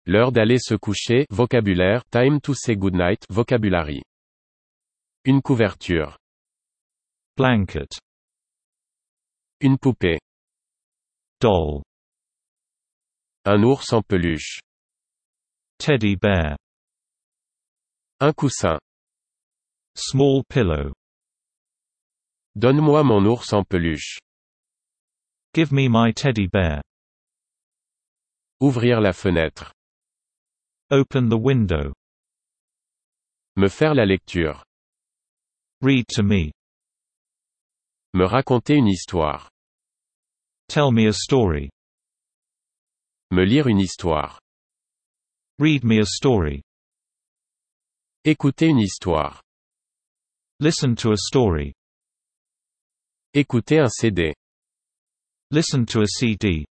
L'heure d'aller se coucher, vocabulaire, time to say goodnight, vocabulary. Une couverture. Blanket. Une poupée. Doll. Un ours en peluche. Teddy bear. Un coussin. Small pillow. Donne-moi mon ours en peluche. Give me my teddy bear. Ouvrir la fenêtre. Open the window. Me faire la lecture. Read to me. Me raconter une histoire. Tell me a story. Me lire une histoire. Read me a story. Écouter une histoire. Listen to a story. Écouter un CD. Listen to a CD.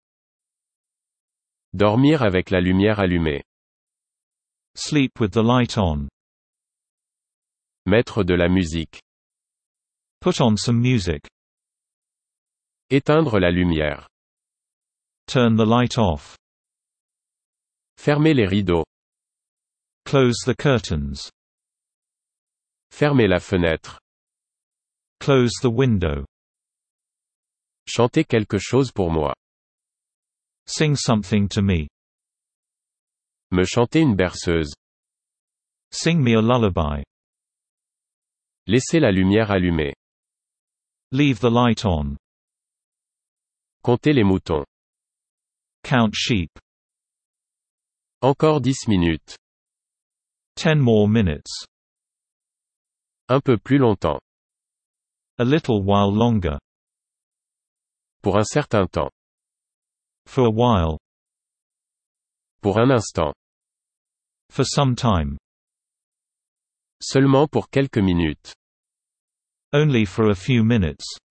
Dormir avec la lumière allumée. Sleep with the light on. Mettre de la musique. Put on some music. Éteindre la lumière. Turn the light off. Fermer les rideaux. Close the curtains. Fermer la fenêtre. Close the window. Chanter quelque chose pour moi. Sing something to me. Me chanter une berceuse. Sing me a lullaby. Laisser la lumière allumée. Leave the light on. Compter les moutons. Count sheep. Encore 10 minutes. 10 more minutes. Un peu plus longtemps. A little while longer. Pour un certain temps. For a while. Pour un instant. For some time. Seulement pour quelques minutes. Only for a few minutes.